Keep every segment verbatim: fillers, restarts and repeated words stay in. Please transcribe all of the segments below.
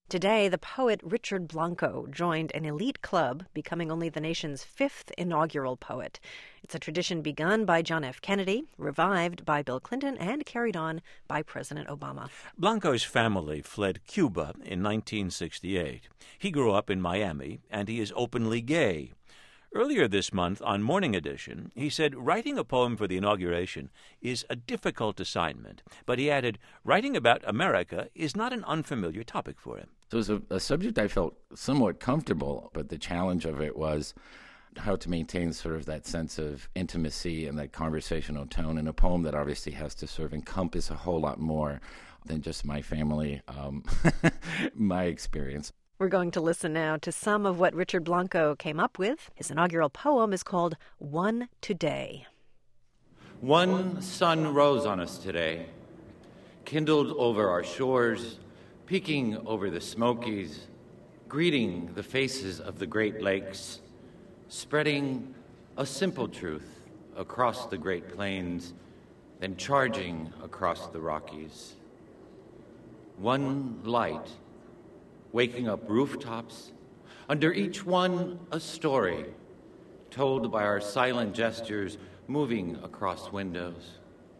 Today, the poet Richard Blanco joined an elite club, becoming only the nation's fifth inaugural poet. It's a tradition begun by John F. Kennedy, revived by Bill Clinton, and carried on by President Obama. Blanco's family fled Cuba in nineteen sixty-eight. He grew up in Miami, and he is openly gay. Earlier this month, on Morning Edition, he said writing a poem for the inauguration is a difficult assignment, but he added, writing about America is not an unfamiliar topic for him. So it was a, a subject I felt somewhat comfortable, but the challenge of it was how to maintain sort of that sense of intimacy and that conversational tone in a poem that obviously has to sort of encompass a whole lot more than just my family, um, my experience. We're going to listen now to some of what Richard Blanco came up with. His inaugural poem is called One Today. One sun rose on us today, kindled over our shores, peeking over the Smokies, greeting the faces of the Great Lakes, spreading a simple truth across the Great Plains, then charging across the Rockies. One light, waking up rooftops, under each one a story, told by our silent gestures moving across windows.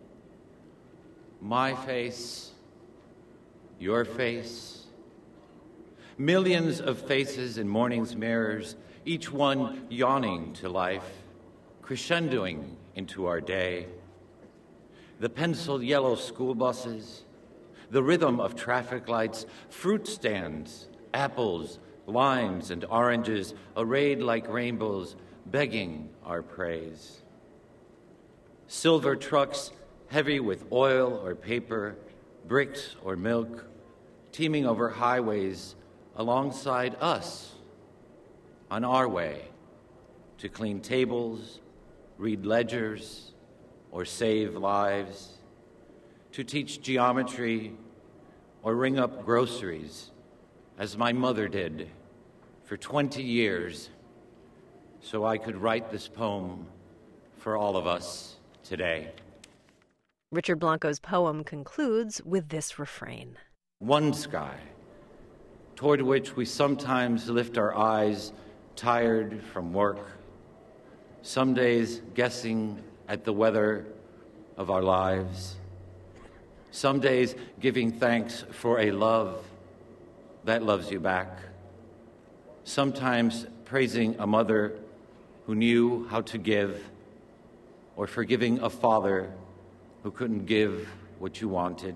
My face, your face, millions of faces in morning's mirrors, each one yawning to life, crescendoing into our day. The penciled yellow school buses, the rhythm of traffic lights, fruit stands, apples, limes, and oranges, arrayed like rainbows, begging our praise. Silver trucks, heavy with oil or paper, bricks or milk, teeming over highways alongside us, on our way to clean tables, read ledgers, or save lives, to teach geometry or ring up groceries, as my mother did for twenty years, so I could write this poem for all of us today. Richard Blanco's poem concludes with this refrain. One sky, toward which we sometimes lift our eyes, tired from work, some days guessing at the weather of our lives, some days giving thanks for a love that loves you back, sometimes praising a mother who knew how to give, or forgiving a father who couldn't give what you wanted.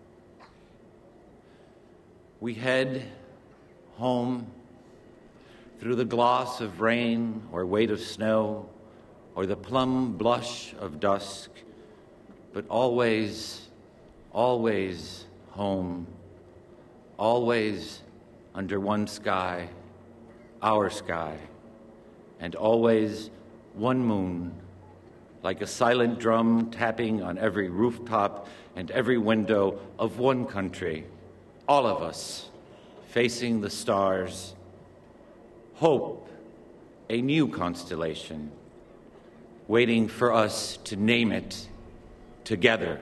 We head home through the gloss of rain or weight of snow or the plum blush of dusk, but always Always home, always under one sky, our sky, and always one moon, like a silent drum tapping on every rooftop and every window of one country, all of us facing the stars. Hope, a new constellation, waiting for us to name it together.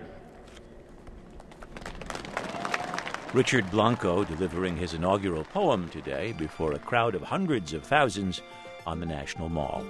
Richard Blanco delivering his inaugural poem today before a crowd of hundreds of thousands on the National Mall.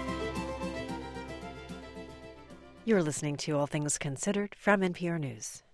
You're listening to All Things Considered from N P R News.